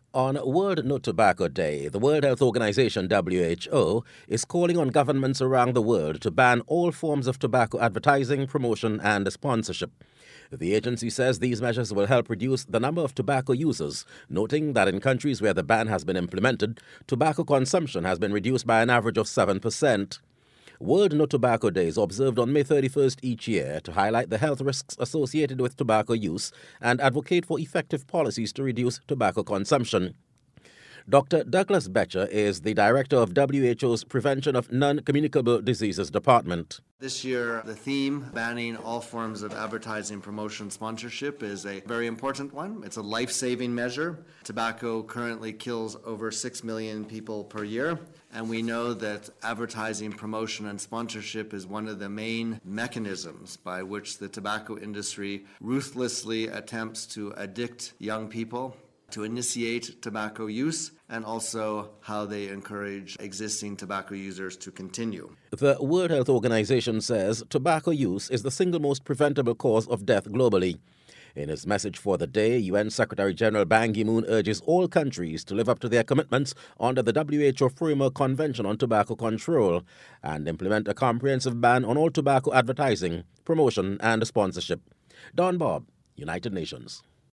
On World No Tobacco Day, the World Health Organization (WHO) is calling on governments around the world to ban all forms of tobacco advertising, promotion, and sponsorship. The agency says these measures will help reduce the number of tobacco users, noting that in countries where the ban has been implemented, tobacco consumption has been reduced by an average of 7%. World No Tobacco Day is observed on May 31st each year to highlight the health risks associated with tobacco use and advocate for effective policies to reduce tobacco consumption. Dr. Douglas Betcher is the director of WHO's Prevention of Non-Communicable Diseases Department. This year, the theme, banning all forms of advertising, promotion, sponsorship, is a very important one. It's a life-saving measure. Tobacco currently kills over 6 million people per year, and we know that advertising, promotion, and sponsorship is one of the main mechanisms by which the tobacco industry ruthlessly attempts to addict young people to initiate tobacco use, and also how they encourage existing tobacco users to continue. The World Health Organization says tobacco use is the single most preventable cause of death globally. In his message for the day, UN Secretary General Ban Ki-moon urges all countries to live up to their commitments under the WHO Framework Convention on Tobacco Control and implement a comprehensive ban on all tobacco advertising, promotion, and sponsorship. Don Bob, United Nations.